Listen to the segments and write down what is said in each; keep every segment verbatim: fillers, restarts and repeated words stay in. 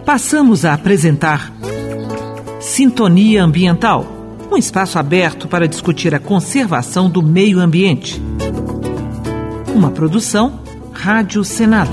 Passamos a apresentar Sintonia Ambiental, um espaço aberto para discutir a conservação do meio ambiente. Uma produção Rádio Senado.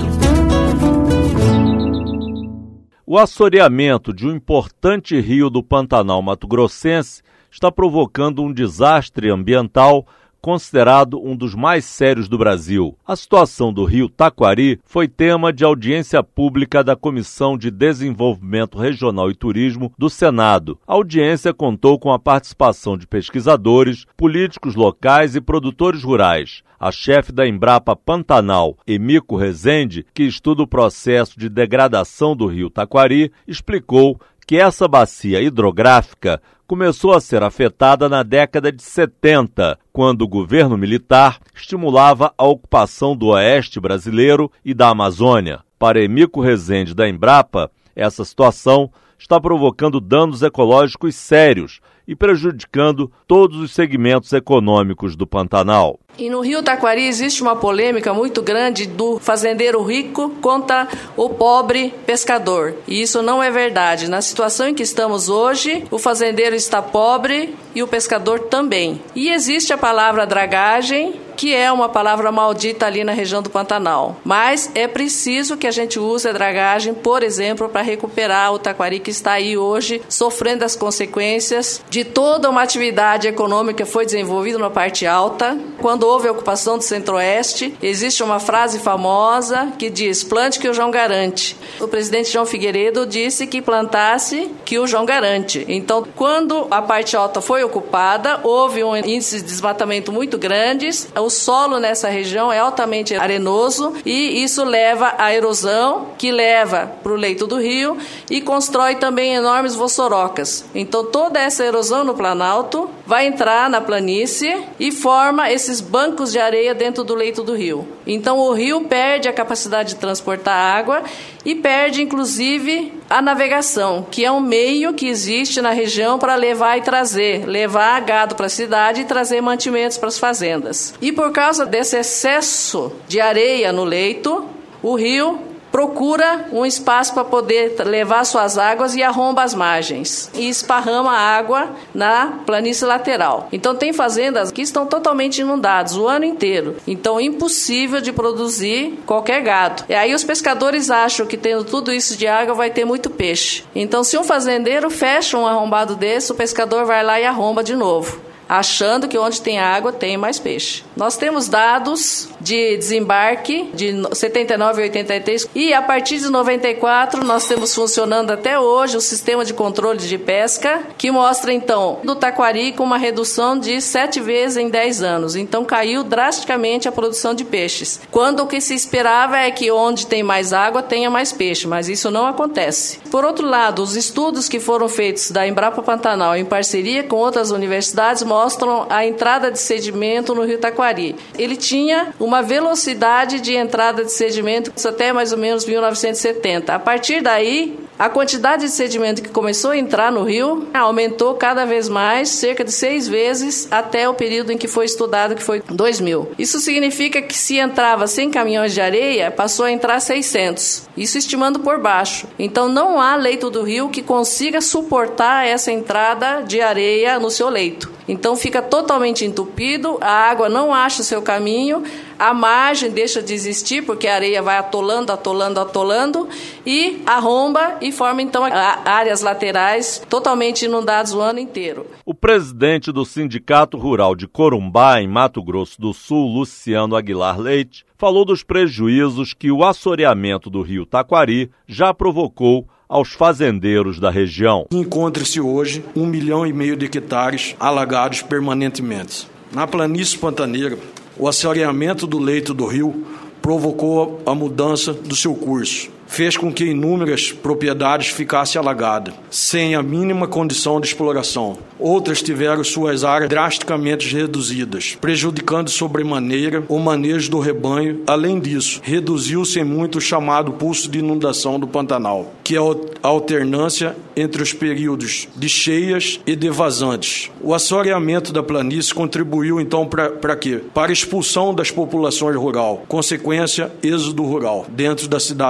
O assoreamento de um importante rio do Pantanal mato-grossense está provocando um desastre ambiental considerado um dos mais sérios do Brasil. A situação do rio Taquari foi tema de audiência pública da Comissão de Desenvolvimento Regional e Turismo do Senado. A audiência contou com a participação de pesquisadores, políticos locais e produtores rurais. A chefe da Embrapa Pantanal, Emico Rezende, que estuda o processo de degradação do rio Taquari, explicou que essa bacia hidrográfica começou a ser afetada na década de setenta, quando o governo militar estimulava a ocupação do oeste brasileiro e da Amazônia. Para Emico Rezende da Embrapa, essa situação está provocando danos ecológicos sérios e prejudicando todos os segmentos econômicos do Pantanal. E no rio Taquari existe uma polêmica muito grande do fazendeiro rico contra o pobre pescador. E isso não é verdade. Na situação em que estamos hoje, o fazendeiro está pobre e o pescador também. E existe a palavra dragagem, que é uma palavra maldita ali na região do Pantanal. Mas é preciso que a gente use a dragagem, por exemplo, para recuperar o Taquari que está aí hoje sofrendo as consequências de toda uma atividade econômica que foi desenvolvida na parte alta. Quando houve a ocupação do Centro-Oeste, existe uma frase famosa que diz: plante que o João garante. O presidente João Figueiredo disse que plantasse que o João garante. Então, quando a parte alta foi ocupada, houve um índice de desmatamento muito grande. O solo nessa região é altamente arenoso e isso leva à erosão, que leva para o leito do rio e constrói também enormes vossorocas. Então, toda essa erosão no Planalto vai entrar na planície e forma esses bancos de areia dentro do leito do rio. Então, o rio perde a capacidade de transportar água e perde, inclusive, a navegação, que é um meio que existe na região para levar e trazer, levar gado para a cidade e trazer mantimentos para as fazendas. E por causa desse excesso de areia no leito, o rio procura um espaço para poder levar suas águas e arromba as margens e esparrama a água na planície lateral. Então tem fazendas que estão totalmente inundadas o ano inteiro. Então impossível de produzir qualquer gado. E aí os pescadores acham que tendo tudo isso de água vai ter muito peixe. Então se um fazendeiro fecha um arrombado desse, o pescador vai lá e arromba de novo, achando que onde tem água tem mais peixe. Nós temos dados de desembarque de setenta e nove e oitenta e três e a partir de noventa e quatro nós temos funcionando até hoje o sistema de controle de pesca, que mostra então do Taquari com uma redução de sete vezes em dez anos. Então caiu drasticamente a produção de peixes. Quando o que se esperava é que onde tem mais água tenha mais peixe, mas isso não acontece. Por outro lado, os estudos que foram feitos da Embrapa Pantanal em parceria com outras universidades mostram a entrada de sedimento no rio Taquari. Ele tinha uma velocidade de entrada de sedimento até mais ou menos mil novecentos e setenta. A partir daí, a quantidade de sedimento que começou a entrar no rio aumentou cada vez mais, cerca de seis vezes, até o período em que foi estudado, que foi dois mil. Isso significa que se entrava cem caminhões de areia, passou a entrar seiscentos. Isso estimando por baixo. Então não há leito do rio que consiga suportar essa entrada de areia no seu leito. Então fica totalmente entupido, a água não acha o seu caminho, a margem deixa de existir porque a areia vai atolando, atolando, atolando e arromba e forma então áreas laterais totalmente inundadas o ano inteiro. O presidente do Sindicato Rural de Corumbá, em Mato Grosso do Sul, Luciano Aguilar Leite, falou dos prejuízos que o assoreamento do rio Taquari já provocou aos fazendeiros da região. Encontra-se hoje um milhão e meio de hectares alagados permanentemente. Na planície pantaneira, o assoreamento do leito do rio provocou a mudança do seu curso. Fez com que inúmeras propriedades ficassem alagadas, sem a mínima condição de exploração. Outras tiveram suas áreas drasticamente reduzidas, prejudicando sobremaneira o manejo do rebanho. Além disso, reduziu-se muito o chamado pulso de inundação do Pantanal, que é a alternância entre os períodos de cheias e de vazantes. O assoreamento da planície contribuiu então para quê? Para a expulsão das populações rurais, consequência, êxodo rural, dentro da cidade de Corumbá.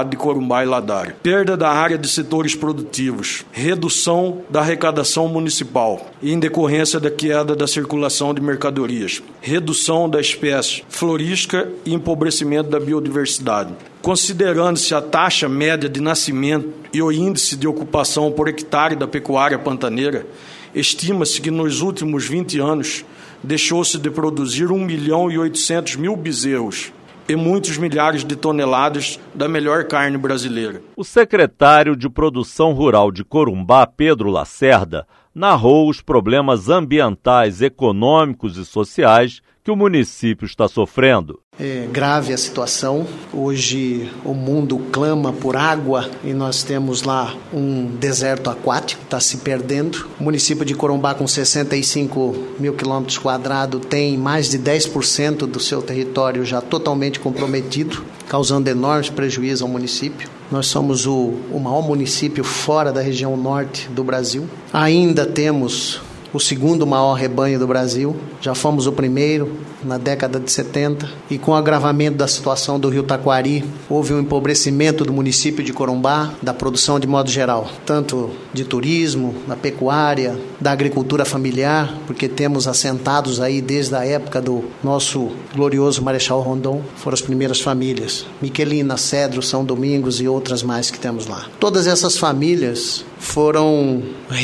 Corumbá e Ladário. Perda da área de setores produtivos, redução da arrecadação municipal e em decorrência da queda da circulação de mercadorias, redução da espécie florística e empobrecimento da biodiversidade. Considerando-se a taxa média de nascimento e o índice de ocupação por hectare da pecuária pantaneira, estima-se que nos últimos vinte anos deixou-se de produzir um milhão e oitocentos mil bezerros e muitos milhares de toneladas da melhor carne brasileira. O secretário de Produção Rural de Corumbá, Pedro Lacerda, narrou os problemas ambientais, econômicos e sociais que o município está sofrendo. É grave a situação. Hoje o mundo clama por água e nós temos lá um deserto aquático, está se perdendo. O município de Corumbá, com sessenta e cinco mil quilômetros quadrados, tem mais de dez por cento do seu território já totalmente comprometido, causando enormes prejuízos ao município. Nós somos o, o maior município fora da região norte do Brasil. Ainda temos o segundo maior rebanho do Brasil. Já fomos o primeiro na década de setenta. E com o agravamento da situação do rio Taquari, houve um empobrecimento do município de Corumbá, da produção de modo geral, tanto de turismo, da pecuária, da agricultura familiar, porque temos assentados aí desde a época do nosso glorioso Marechal Rondon, foram as primeiras famílias, Miquelina, Cedro, São Domingos e outras mais que temos lá. Todas essas famílias foram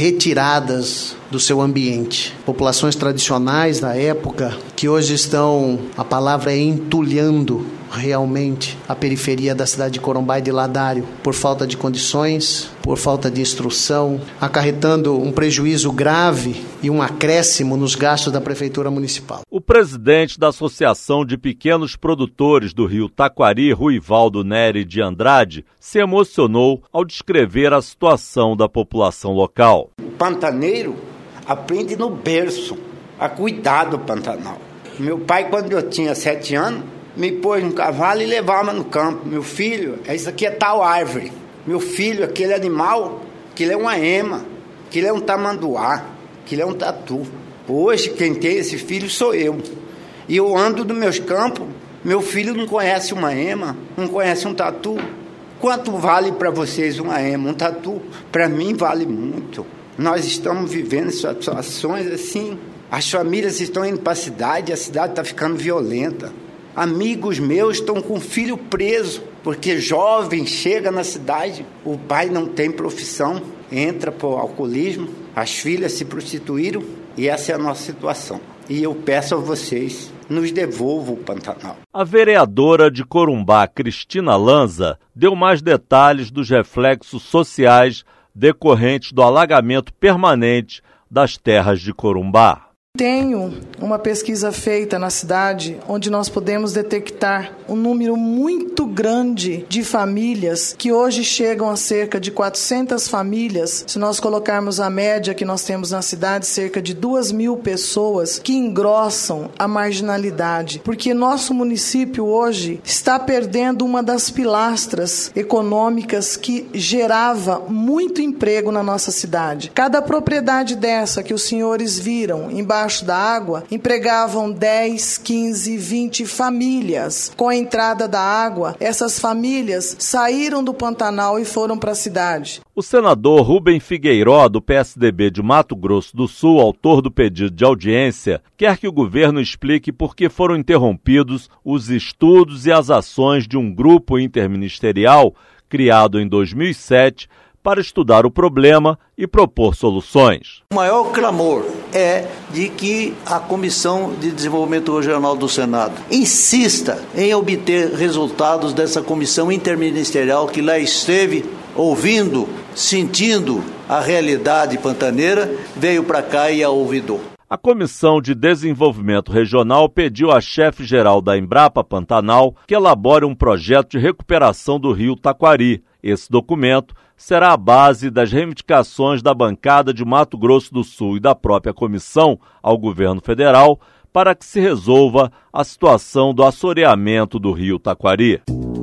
retiradas do seu ambiente. Populações tradicionais da época que hoje estão, a palavra é entulhando realmente a periferia da cidade de Corumbá e de Ladário, por falta de condições, por falta de instrução, acarretando um prejuízo grave e um acréscimo nos gastos da Prefeitura Municipal. O presidente da Associação de Pequenos Produtores do Rio Taquari, Ruivaldo Neri de Andrade, se emocionou ao descrever a situação da população local. O pantaneiro aprende no berço a cuidar do Pantanal. Meu pai, quando eu tinha sete anos, me pôs no cavalo e levava no campo. Meu filho, isso aqui é tal árvore. Meu filho, aquele animal, aquilo é uma ema, aquilo é um tamanduá, aquilo é um tatu. Hoje, quem tem esse filho sou eu. E eu ando nos meus campos, meu filho não conhece uma ema, não conhece um tatu. Quanto vale para vocês uma ema, um tatu? Para mim vale muito. Nós estamos vivendo situações assim. As famílias estão indo para a cidade, a cidade está ficando violenta. Amigos meus estão com o filho preso, porque jovem chega na cidade, o pai não tem profissão, entra para o alcoolismo, as filhas se prostituíram e essa é a nossa situação. E eu peço a vocês, nos devolvam o Pantanal. A vereadora de Corumbá, Cristina Lanza, deu mais detalhes dos reflexos sociais decorrentes do alagamento permanente das terras de Corumbá. Tenho uma pesquisa feita na cidade onde nós podemos detectar um número muito grande de famílias que hoje chegam a cerca de quatrocentas famílias. Se nós colocarmos a média que nós temos na cidade, cerca de duas mil pessoas que engrossam a marginalidade, porque nosso município hoje está perdendo uma das pilastras econômicas que gerava muito emprego na nossa cidade. Cada propriedade dessa que os senhores viram embaixo da água, empregavam dez, quinze, vinte famílias. Com a entrada da água, essas famílias saíram do Pantanal e foram para a cidade. O senador Rubem Figueiró, do P S D B de Mato Grosso do Sul, autor do pedido de audiência, quer que o governo explique por que foram interrompidos os estudos e as ações de um grupo interministerial criado em dois mil e sete para estudar o problema e propor soluções. O maior clamor é de que a Comissão de Desenvolvimento Regional do Senado insista em obter resultados dessa comissão interministerial que lá esteve ouvindo, sentindo a realidade pantaneira, veio para cá e a ouvidou. A Comissão de Desenvolvimento Regional pediu à chefe-geral da Embrapa Pantanal que elabore um projeto de recuperação do rio Taquari. Esse documento será a base das reivindicações da bancada de Mato Grosso do Sul e da própria comissão ao governo federal para que se resolva a situação do assoreamento do rio Taquari.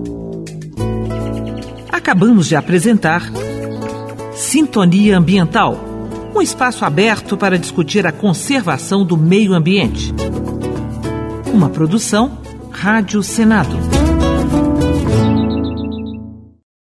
Acabamos de apresentar Sintonia Ambiental, um espaço aberto para discutir a conservação do meio ambiente. Uma produção Rádio Senado.